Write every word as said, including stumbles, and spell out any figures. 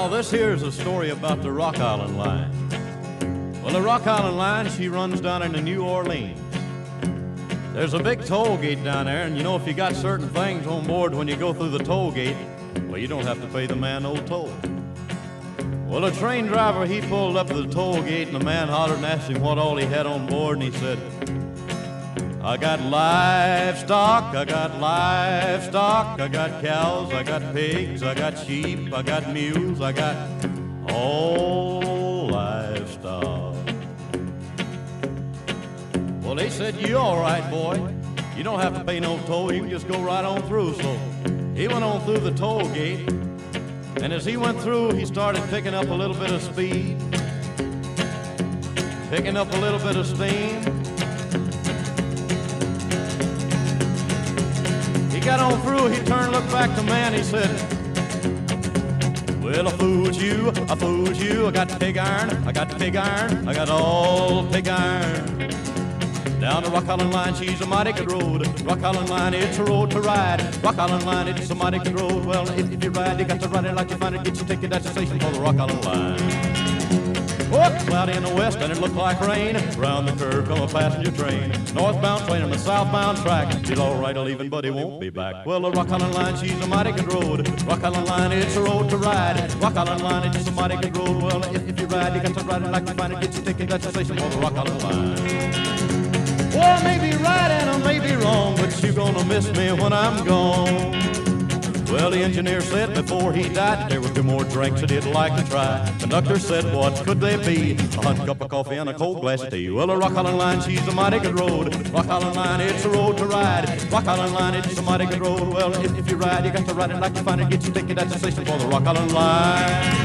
Now, this here's a story about the Rock Island Line. Well, the Rock Island Line, she runs down into New Orleans. There's a big toll gate down there, and you know, if you got certain things on board when you go through the toll gate, well, you don't have to pay the man no toll. Well, the train driver, he pulled up to the toll gate, and the man hollered and asked him what all he had on board, and he said, I got livestock, I got livestock, I got cows, I got pigs, I got sheep, I got mules, I got all livestock. Well, they said, you all right, boy. You don't have to pay no toll, you can just go right on through. So he went on through the toll gate, and as he went through, he started picking up a little bit of speed, picking up a little bit of steam. He got on through, he turned, looked back to man, he said, well, I fooled you, I fooled you, I got pig iron, I got pig iron, I got all pig iron. Down the Rock Island Line, she's a mighty good road. Rock Island Line, it's a road to ride. Rock Island Line, it's a mighty good road. Well, if, if you ride, you got to ride it like you find it. Get your ticket at the station for the Rock Island Line. Oh, it's cloudy in the west and it looked like rain. Round the curve come a passenger train. Northbound train on the southbound track. She's all right to leaving, but he won't be back. Well, the Rock Island Line, she's a mighty good road. Rock Island Line, it's a road to ride. Rock Island Line, it's a mighty good road. Well, if, if you ride, you got to ride it like you find it. Get your ticket at the station for the Rock Island Line. Well, I may be right and I may be wrong, but you're gonna miss me when I'm gone. Well, the engineer said before he died there were two more drinks that he'd like to try. Conductor said, what could they be? A hot cup of coffee and a cold glass of tea. Well, the Rock Island Line, she's a mighty good road. Rock Island Line, it's a road to ride. Rock Island Line, it's a mighty good road. Well, if, if you ride, you got to ride it like you find it. Get your ticket at the station for the Rock Island Line.